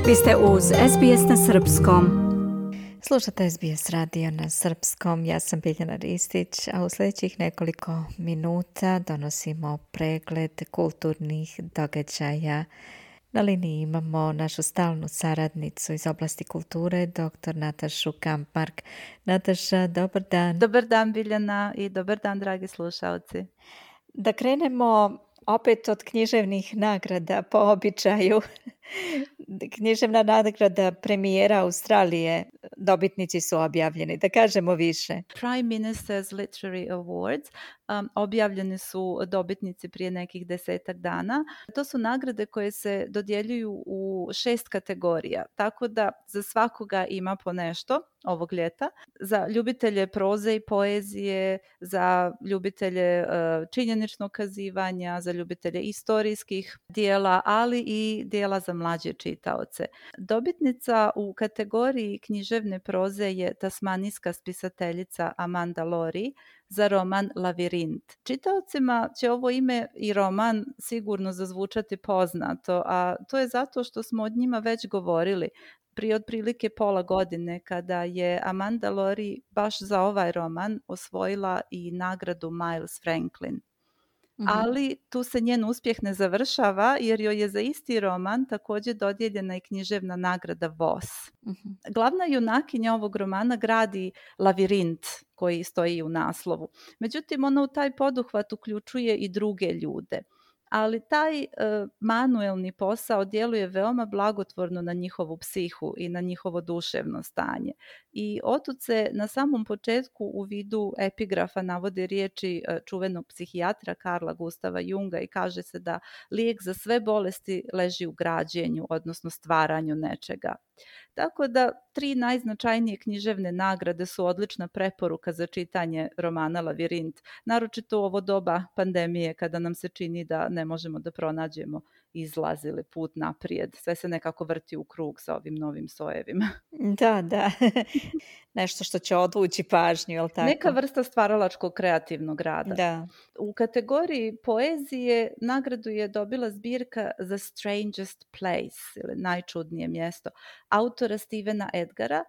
Vi ste uz SBS na Srpskom. Slušate SBS radio na Srpskom, ja sam Biljana Ristić, a u sljedećih nekoliko minuta donosimo pregled kulturnih događaja. Na liniji imamo našu stalnu saradnicu iz oblasti kulture, dr. Natašu Kampmark. Nataša, dobar dan. Dobar dan, Biljana, i dobar dan, dragi slušalci. Da krenemo opet od književnih nagrada po običaju. Književna nagrada premijera Australije, dobitnici su objavljeni, da kažemo više. Prime Minister's Literary Awards objavljeni su dobitnici prije nekih 10 dana. To su nagrade koje se dodjeljuju u 6 kategorija, tako da za svakoga ima po nešto ovog ljeta. Za ljubitelje proze i poezije, za ljubitelje činjeničnog kazivanja, za ljubitelje istorijskih dijela, ali i dijela za mlađe čitaoce. Dobitnica u kategoriji književne proze je tasmanijska spisateljica Amanda Lori za roman Lavirint. Čitaocima će ovo ime i roman sigurno zazvučati poznato, a to je zato što smo od njima već govorili prije otprilike pola godine, kada je Amanda Lori baš za ovaj roman osvojila i nagradu Miles Franklin. Ali tu se njen uspjeh ne završava, jer joj je za isti roman također dodijeljena i književna nagrada Voss. Glavna junakinja ovog romana gradi lavirint koji stoji u naslovu. Međutim, ona u taj poduhvat uključuje i druge ljude. Ali taj manuelni posao djeluje veoma blagotvorno na njihovu psihu i na njihovo duševno stanje. I otud se na samom početku u vidu epigrafa navode riječi čuvenog psihijatra Karla Gustava Junga i kaže se da lijek za sve bolesti leži u građenju, odnosno stvaranju nečega. Tako da 3 najznačajnije književne nagrade su odlična preporuka za čitanje romana Lavirint, naročito u ovo doba pandemije kada nam se čini da ne možemo da pronađemo izlaz ili put naprijed. Sve se nekako vrti u krug sa ovim novim sojevima. Da. Nešto što će odvući pažnju, jel tako? Neka vrsta stvaralačkog kreativnog rada. Da. U kategoriji poezije nagradu je dobila zbirka The Strangest Place, ili najčudnije mjesto, autora Stephena Edgara,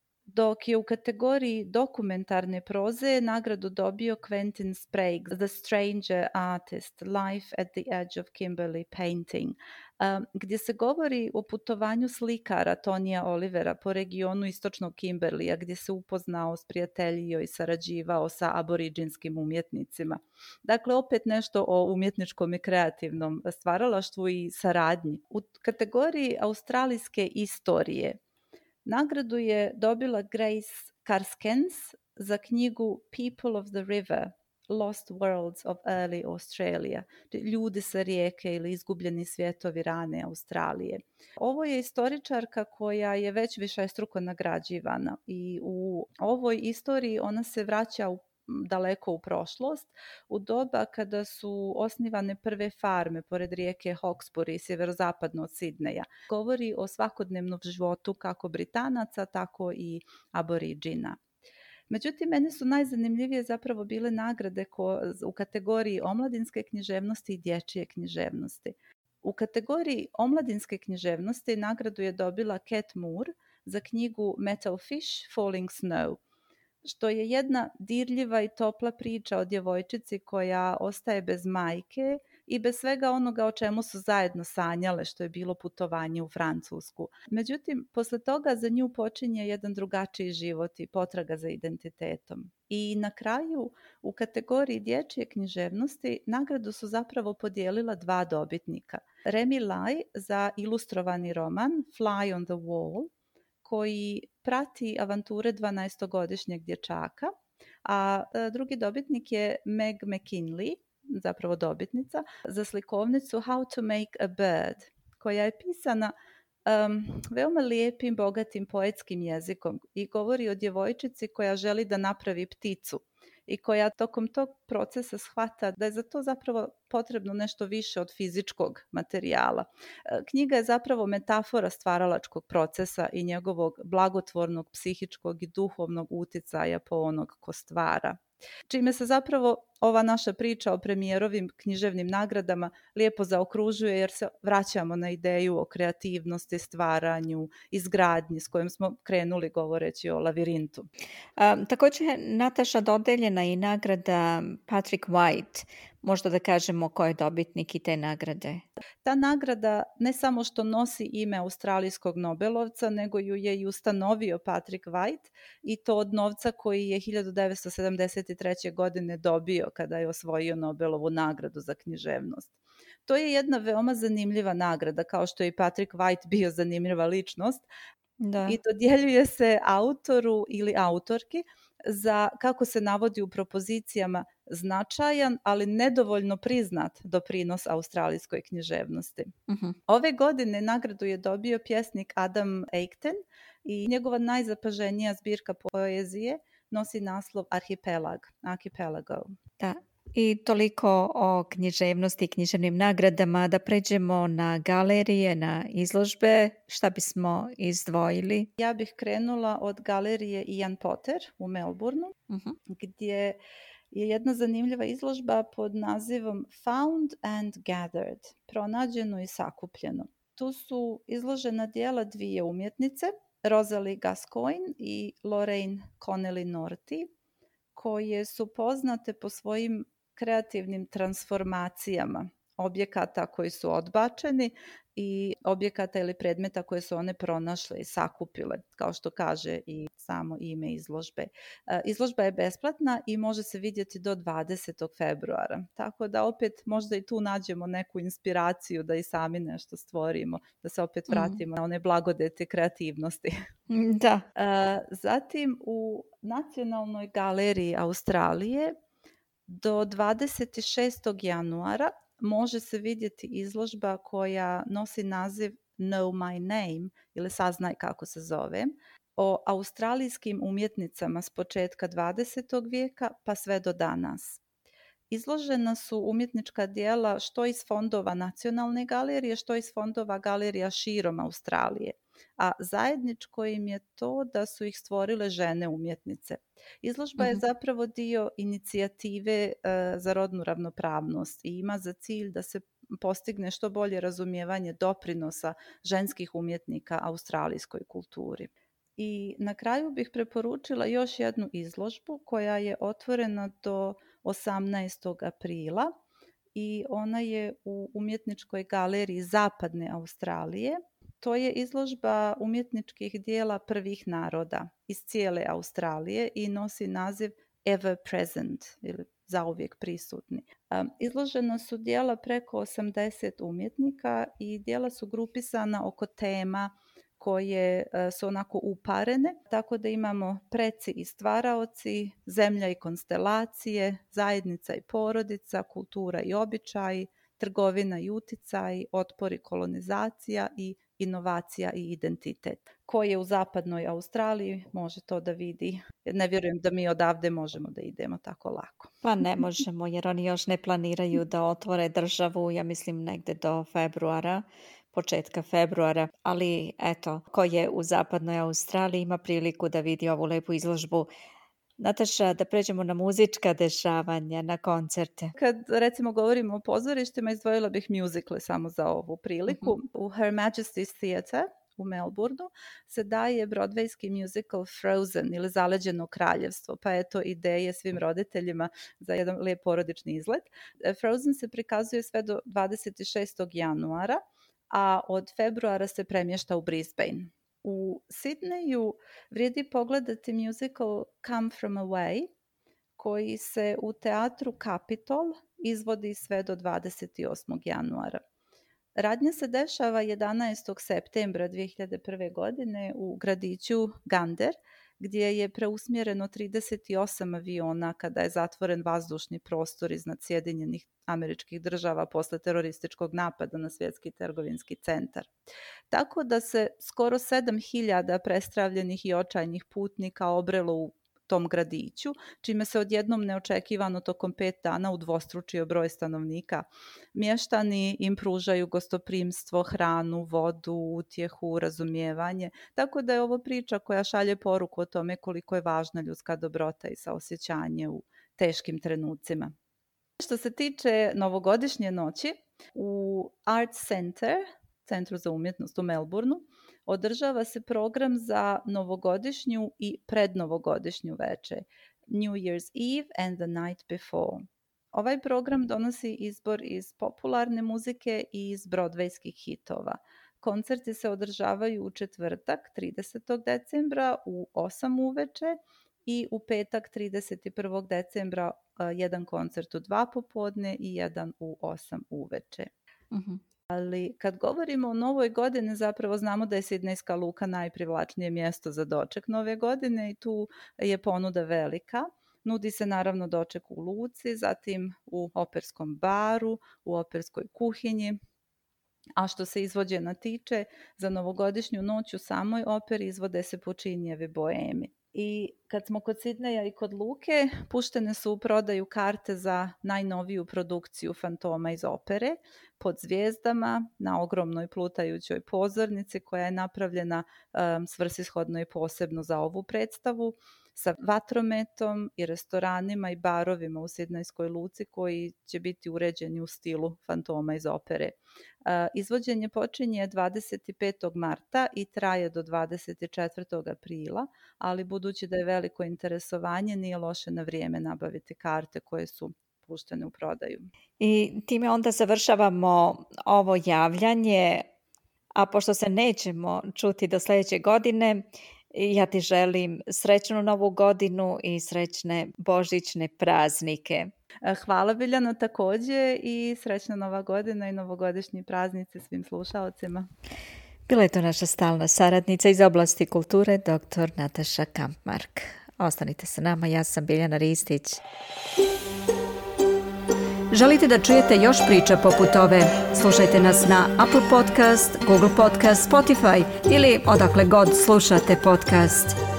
dok je u kategoriji dokumentarne proze nagradu dobio Quentin Sprague, The Stranger Artist, Life at the Edge of Kimberley Painting, gdje se govori o putovanju slikara Tonija Olivera po regionu istočnog Kimberleya, gdje se upoznao, sprijateljio i sarađivao sa aboriđinskim umjetnicima. Dakle, opet nešto o umjetničkom i kreativnom stvaralaštvu i saradnji. U kategoriji australijske istorije nagradu je dobila Grace Karskens za knjigu People of the River, Lost Worlds of Early Australia, ljudi sa rijeke ili izgubljeni svijetovi rane Australije. Ovo je istoričarka koja je već višestruko nagrađivana i u ovoj istoriji ona se vraća daleko u prošlost, u doba kada su osnivane prve farme pored rijeke Hawkesbury, sjeverozapadno od Sidneja. Govori o svakodnevnom životu kako Britanaca, tako i aboriđina. Međutim, mene su najzanimljivije zapravo bile nagrade u kategoriji omladinske književnosti i dječje književnosti. U kategoriji omladinske književnosti nagradu je dobila Cat Moore za knjigu Metal Fish, Falling Snow, što je jedna dirljiva i topla priča o djevojčici koja ostaje bez majke i bez svega onoga o čemu su zajedno sanjale, što je bilo putovanje u Francusku. Međutim, posle toga za nju počinje jedan drugačiji život i potraga za identitetom. I na kraju, u kategoriji dječje književnosti, nagradu su zapravo podijelila 2 dobitnika. Remy Lai za ilustrovani roman Fly on the Wall, koji prati avanture 12-godišnjeg dječaka, a drugi dobitnik je Meg McKinley, zapravo dobitnica, za slikovnicu How to Make a Bird, koja je pisana veoma lijepim, bogatim poetskim jezikom i govori o djevojčici koja želi da napravi pticu i koja tokom tog procesa shvata da je za to zapravo potrebno nešto više od fizičkog materijala. Knjiga je zapravo metafora stvaralačkog procesa i njegovog blagotvornog psihičkog i duhovnog uticaja po onog ko stvara. Čime se zapravo ova naša priča o premijerovim književnim nagradama lijepo zaokružuje jer se vraćamo na ideju o kreativnosti, stvaranju, izgradnji s kojom smo krenuli govoreći o Lavirintu. Također je Nataša dodeljena i nagrada Patrick White. Možda da kažemo ko je dobitnik i te nagrade. Ta nagrada ne samo što nosi ime australijskog Nobelovca, nego ju je i ustanovio Patrick White i to od novca koji je 1973. godine dobio kada je osvojio Nobelovu nagradu za književnost. To je jedna veoma zanimljiva nagrada, kao što je i Patrick White bio zanimljiva ličnost, Da. i dodjeljuje se autoru ili autorki za, kako se navodi u propozicijama, značajan, ali nedovoljno priznat doprinos australijskoj književnosti. Mhm. Ove godine nagradu je dobio pjesnik Adam Aiken i njegova najzapaženija zbirka poezije nosi naslov Archipelago. Da. I toliko o književnosti i književnim nagradama, da pređemo na galerije, na izložbe. Šta bismo izdvojili? Ja bih krenula od galerije Ian Potter u Melbourneu, gdje je jedna zanimljiva izložba pod nazivom Found and Gathered, pronađeno i sakupljeno. Tu su izložena dijela dvije umjetnice, Rosalie Gascoigne i Lorraine Connelly Nortie, koje su poznate po svojim kreativnim transformacijama objekata koji su odbačeni i objekata ili predmeta koje su one pronašle i sakupile, kao što kaže i samo ime izložbe. Izložba je besplatna i može se vidjeti do 20. februara, tako da opet možda i tu nađemo neku inspiraciju da i sami nešto stvorimo, da se opet vratimo na one blagodete kreativnosti. Da. Zatim u Nacionalnoj galeriji Australije do 26. januara može se vidjeti izložba koja nosi naziv Know My Name ili Saznaj kako se zovem, o australijskim umjetnicama s početka 20. vijeka pa sve do danas. Izložena su umjetnička djela što iz fondova Nacionalne galerije, što iz fondova galerija širom Australije, a zajedničko im je to da su ih stvorile žene umjetnice. Izložba je zapravo dio inicijative za rodnu ravnopravnost i ima za cilj da se postigne što bolje razumijevanje doprinosa ženskih umjetnika australijskoj kulturi. I na kraju bih preporučila još jednu izložbu koja je otvorena do 18. aprila i ona je u umjetničkoj galeriji Zapadne Australije. To je izložba umjetničkih dijela prvih naroda iz cijele Australije i nosi naziv Ever Present ili zauvijek prisutni. Izložena su dijela preko 80 umjetnika i dijela su grupisana oko tema koje su onako uparene, tako da imamo preci i stvaraoci, zemlja i konstelacije, zajednica i porodica, kultura i običaji, trgovina i uticaj, otpor i kolonizacija i inovacija i identitet. Ko je u zapadnoj Australiji može to da vidi. Ne vjerujem da mi odavde možemo da idemo tako lako. Pa ne možemo jer oni još ne planiraju da otvore državu, ja mislim negdje do februara, početka februara, ali eto, ko je u zapadnoj Australiji ima priliku da vidi ovu lepu izložbu. Nataša, da pređemo na muzička dešavanja, na koncerte. Kad recimo govorimo o pozorištima, izdvojila bih muzikle samo za ovu priliku. U Her Majesty's Theatre u Melbourneu se daje broadwayski musical Frozen ili Zaleđeno kraljevstvo, pa eto ideje svim roditeljima za jedan lijep porodični izlet. Frozen se prikazuje sve do 26. januara, a od februara se premješta u Brisbane. U Sidneju vrijedi pogledati musical Come From Away, koji se u teatru Capitol izvodi sve do 28. januara. Radnja se dešava 11. septembra 2001. godine u gradiću Gander, gdje je preusmjereno 38 aviona kada je zatvoren vazdušni prostor iznad Sjedinjenih Američkih Država posle terorističkog napada na Svjetski trgovinski centar. Tako da se skoro 7.000 prestravljenih i očajnih putnika obrelo u tom gradiću, čime se odjednom neočekivano tokom 5 dana udvostručio broj stanovnika. Mještani im pružaju gostoprimstvo, hranu, vodu, utjehu, razumijevanje, tako da je ovo priča koja šalje poruku o tome koliko je važna ljudska dobrota i saosjećanje u teškim trenucima. Što se tiče novogodišnje noći, u Arts Center, Centru za umjetnost u Melbourneu, održava se program za novogodišnju i prednovogodišnju večer, New Year's Eve and the Night Before. Ovaj program donosi izbor iz popularne muzike i iz Broadwayskih hitova. Koncerti se održavaju u četvrtak 30. decembra u 8 uveče i u petak 31. decembra jedan koncert u 2 popodne i jedan u 8 uveče. Ali kad govorimo o novoj godini, zapravo znamo da je Sidnejska luka najprivlačnije mjesto za doček nove godine i tu je ponuda velika. Nudi se naravno doček u luci, zatim u operskom baru, u operskoj kuhinji. A što se izvođenja tiče, za novogodišnju noć u samoj operi izvode se počinjevi boemi. I kad smo kod Sidneja i kod luke, puštene su u prodaju karte za najnoviju produkciju Fantoma iz opere pod zvijezdama na ogromnoj plutajućoj pozornici koja je napravljena svrsishodno i posebno za ovu predstavu, sa vatrometom i restoranima i barovima u Sidnejskoj luci koji će biti uređeni u stilu Fantoma iz opere. Izvođenje počinje 25. marta i traje do 24. aprila, ali budući da je veliko interesovanje, nije loše na vrijeme nabaviti karte koje su puštene u prodaju. I time onda završavamo ovo javljanje, a pošto se nećemo čuti do sljedeće godine, ja ti želim srećnu novu godinu i srećne božićne praznike. Hvala Biljana također i srećna nova godina i novogodišnji praznici svim slušalcima. Bila je to naša stalna saradnica iz oblasti kulture, dr. Nataša Kampmark. Ostanite sa nama, ja sam Biljana Ristić. Želite da čujete još priča poput ove? Slušajte nas na Apple Podcast, Google Podcast, Spotify ili odakle god slušate podcast.